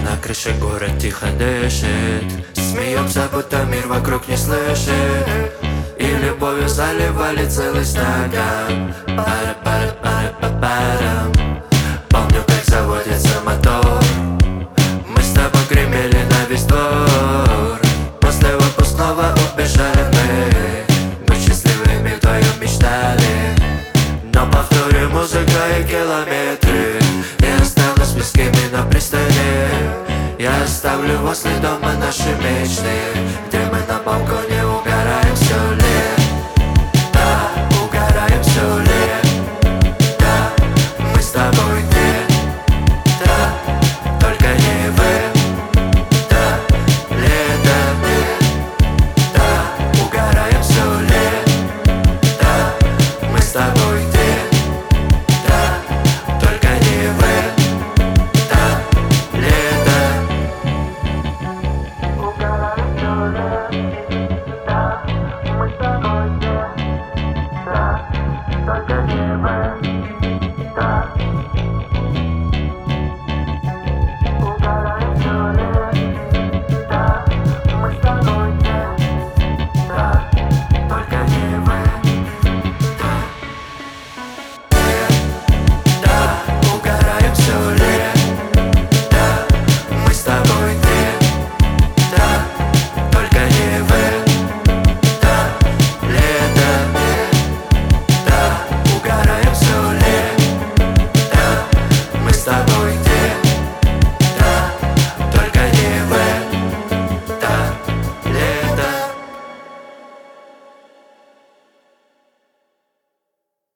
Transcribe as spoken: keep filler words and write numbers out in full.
на крыше город тихо дышит. Смеемся, будто мир вокруг не слышит, и любовью заливали целый стакан. Пара-пара-пара-па-парам. Помню, как заводится мотор. Мы с тобой гремели на весь двор. После выпускного убежали мы, быть счастливыми вдвоем мечтали. Но повторю, музыка и километры, я останусь без кеми на пристани. Я оставлю возле дома наши мечты, где мы на балконе угораем все лето.